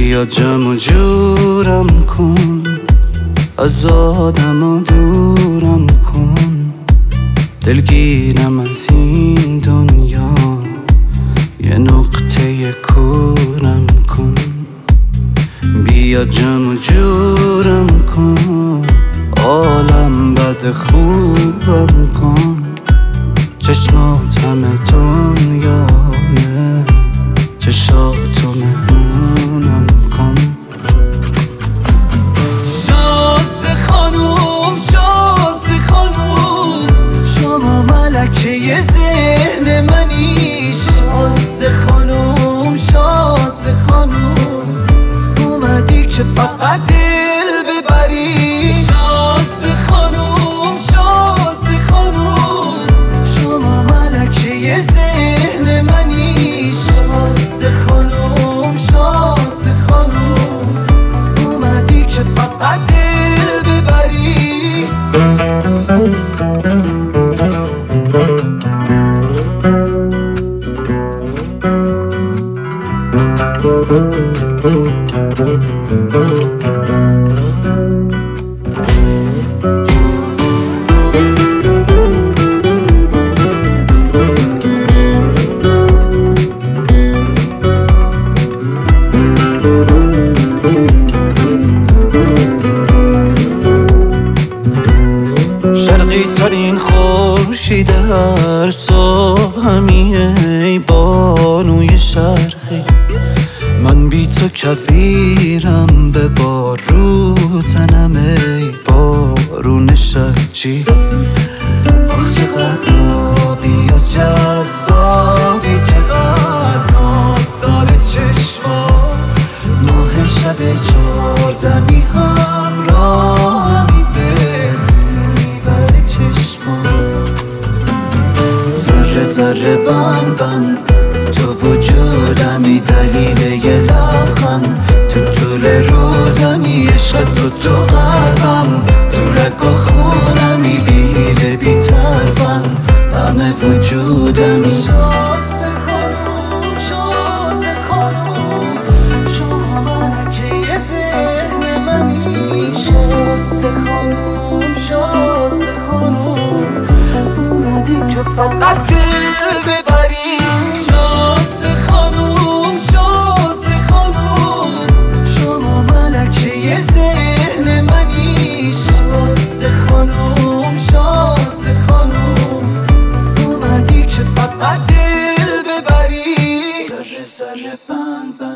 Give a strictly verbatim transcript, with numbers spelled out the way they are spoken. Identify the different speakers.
Speaker 1: بیا جمع و جورم کن، از آدم ها دورم کن، دلگیرم از این دنیا، یه نقطه کورم کن. بیا جمع و جورم کن، عالم بد خوبم کن، چشمات همه دنیامه، چشاتو مهمونم کن.
Speaker 2: شازده خانوم شازده خانوم، شما ملکه ذهن منی. شازده خانوم شازده خانوم، اومدی که فقط دل ببری. شازده خانوم شازده خانوم، شما ملکه ذهن منی. شازده خانوم شازده خانوم، اومدی که فقط دل ببری.
Speaker 1: شرقی ترین خورشید هر صبح همیه، ای بانوی شرقی. من بی تو کفیرم به بارو تنم، ای بارون شجی. آخ چقدر آبی و جذابی، چقدر نازدار چشمات. ماه شب چهاردمی همراهمی بر چشمات. ذره ذره بند بند تو وجودمی، دلیل یه لبخند تو طول روزمی. عشق تو تو قلبم، تو رگ و خونمی، بی حیله بی طرفم، همه وجودمی.
Speaker 2: شازده خانوم شازده خانوم، شما ملکه ذهن منی. شازده خانوم شازده خانوم، اومدی که فقط دل ببری. شازده خانوم شازده خانوم، شما ملکه ذهن منی. شازده خانوم شازده خانوم، اومدی که فقط دل ببری.
Speaker 1: ذره ذره بند بند